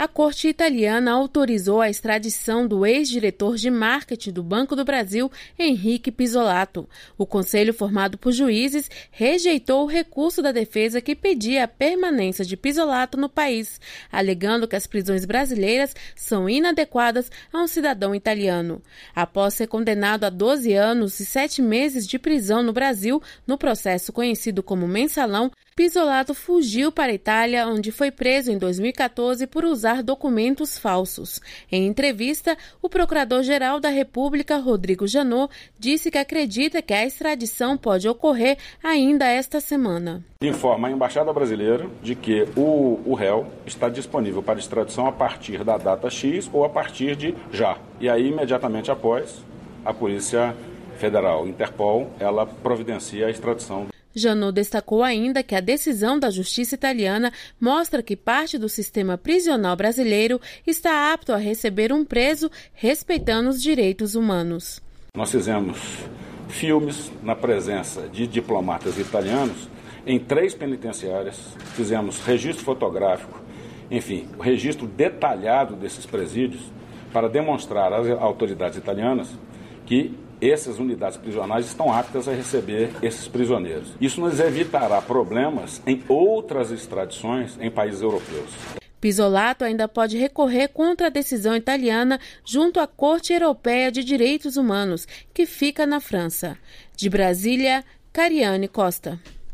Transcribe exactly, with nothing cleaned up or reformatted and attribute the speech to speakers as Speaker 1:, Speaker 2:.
Speaker 1: A Corte italiana autorizou a extradição do ex-diretor de marketing do Banco do Brasil, Henrique Pizzolatto. O conselho, formado por juízes, rejeitou o recurso da defesa que pedia a permanência de Pizzolatto no país, alegando que as prisões brasileiras são inadequadas a um cidadão italiano. Após ser condenado a doze anos e sete meses de prisão no Brasil, no processo conhecido como Mensalão, Pizzolatto fugiu para a Itália, onde foi preso em dois mil e quatorze por usar documentos falsos. Em entrevista, o Procurador-Geral da República, Rodrigo Janot, disse que acredita que a extradição pode ocorrer ainda esta semana.
Speaker 2: Informa a Embaixada Brasileira de que o, o réu está disponível para extradição a partir da data X ou a partir de já. E aí, imediatamente após, a Polícia Federal, Interpol, ela providencia a extradição.
Speaker 1: Janot destacou ainda que a decisão da justiça italiana mostra que parte do sistema prisional brasileiro está apto a receber um preso respeitando os direitos humanos.
Speaker 2: Nós fizemos filmes na presença de diplomatas italianos em três penitenciárias, fizemos registro fotográfico, enfim, o registro detalhado desses presídios para demonstrar às autoridades italianas que essas unidades prisionais estão aptas a receber esses prisioneiros. Isso nos evitará problemas em outras extradições em países europeus.
Speaker 1: Pizzolatto ainda pode recorrer contra a decisão italiana junto à Corte Europeia de Direitos Humanos, que fica na França. De Brasília, Cariane Costa.